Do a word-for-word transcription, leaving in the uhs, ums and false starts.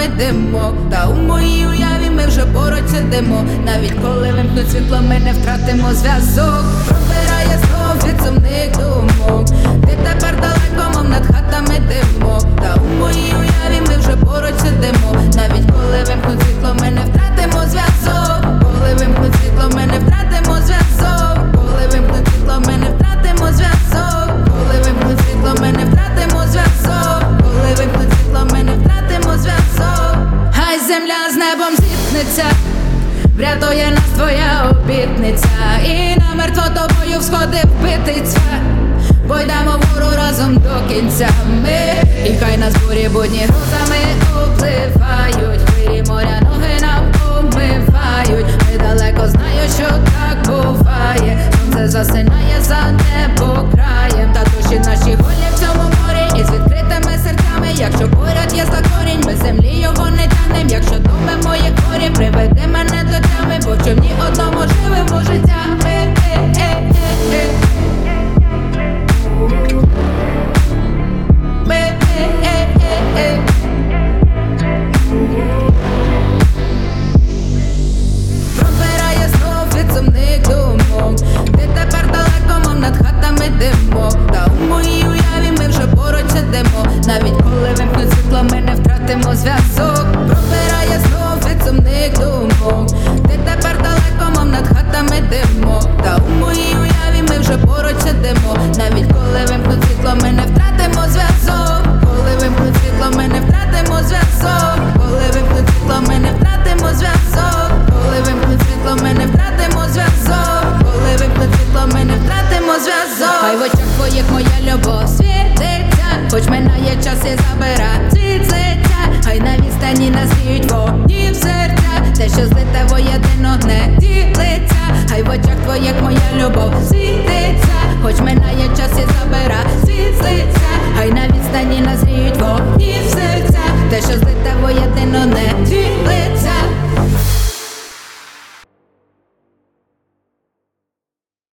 димок. Та у моїй уяві ми вже поруч сидимо. Навіть коли вимкнуть світло, ми не втратимо зв'язок. Пробирає знов від сумних думок. Ти тепер далеко, мов над хатами димок. Та у моїй уяві ми вже поруч сидимо. Навіть коли вимкнуть світло, ми не втратимо зв'язок. Коли вимкнуть світло, ми не втратимо зв'язок. Коли вимкнуть світло, ми не втратимо зв'язок. Коли вимкнуть світло, ми не втратимо зв'язок. Коли вимкнуть світло, ми не втратимо зв'язок. Хай земля з небом зіткнеться, врятує нас твоя обітниця. І намертво тобою всходи вбитий цвях. Бо йдемо вгору разом до кінця ми. І хай нас бурі будні грозами обливають. Хвилі моря ноги нам омивають. Ми далеко, знаю, що так буває. Сонце засинає за небокраєм. Та душі наші голі в цьому морі. І з відкритими серцями, якщо поряд є закорінь, ми землі його не тянем. Якщо думи мої хворі, приведи мене до тями. Бо в човні одному живемо життями. Пробирає знов від сумних думок. Ти тепер далеко, мов над хатами димок. Та у моїй уяві ми вже поруч сидимо. Навіть коли вимкнуть світло, ми не втратимо зв'язок. Пробирає знов від сумних думок. Ти тепер далеко, мов над хатами димок. Та у моїй уяві ми вже поруч сидимо. Навіть коли вимкнуть світло, ми не втратимо зв'язок. Коли вимкнуть світло, ми не втратимо зв'язок. Коли вимкнуть світло, ми не втратимо зв'язок. Коли вимкнуть світло, ми не втратимо зв'язок. Коли вимкнуть світло, ми не втратимо зв'язок. Хай в очах твоїх моя любов світиться, хоч минає час і забира світ з лиця. Хай на відстані нас гріють вогні в серця. Те, що злите воєдино не ділиться. Хай в очах твоїх моя любов світиться, хоч минає час і забира світ з лиця. Хай на відстані нас гріють вогні в серця. Те, що злите воєдино не ділиться.